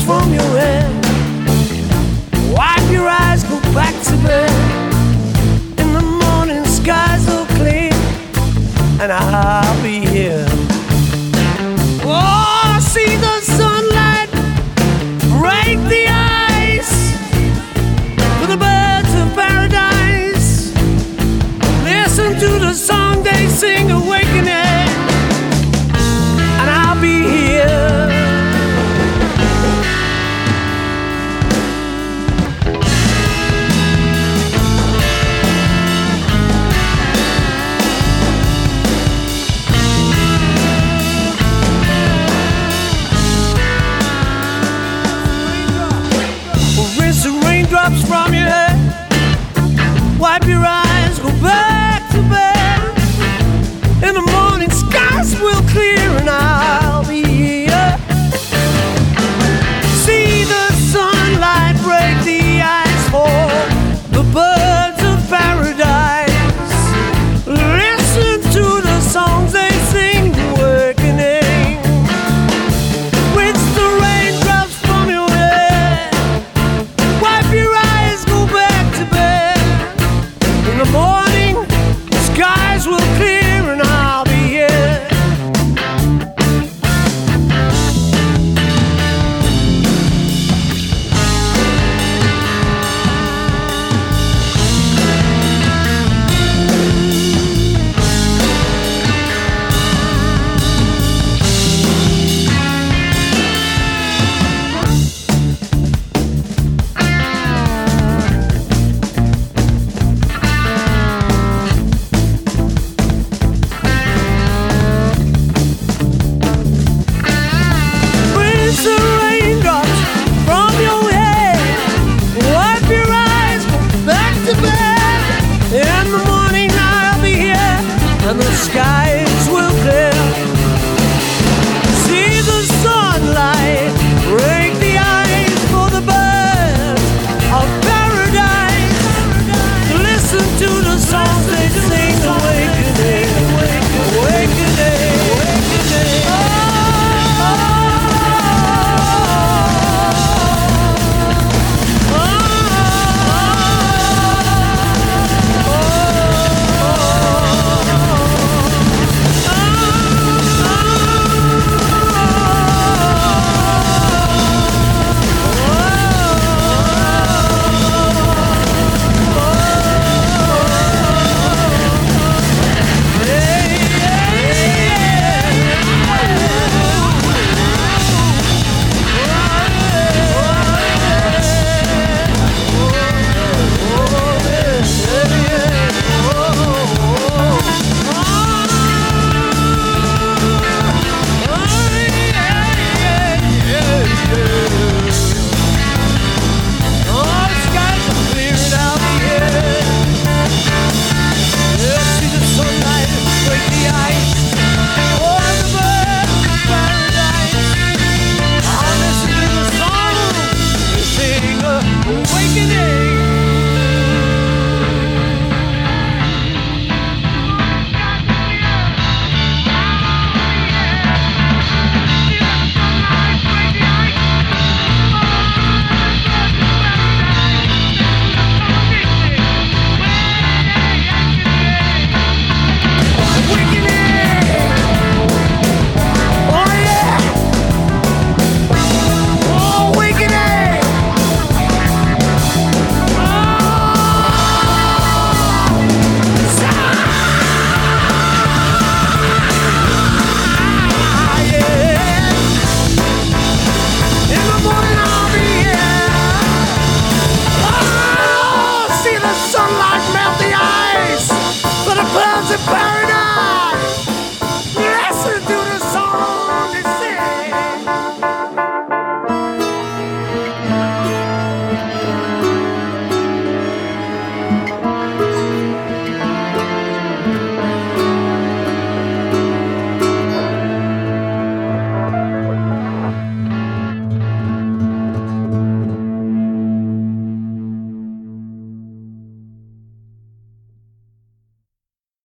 from your head. Wipe your eyes, go back to bed. In the morning, skies will clear, and I'll be here. Oh, see the sunlight break the ice for the birds of paradise. Listen to the song they sing, awakening, and I'll be here. Raindrops from your head, wipe your eyes, go back to bed. In the morning, skies will clear, and I'll be here. See the sunlight break the ice for the birds of paradise. Listen to the songs they sing, awakening. Rinse the raindrops from your head. Wipe your eyes, go back to bed. In the morning, the skies will clear, and I'll be here. Rinse the raindrops from your head. Wipe your eyes, go back to bed. In the morning I'll be here, and the sky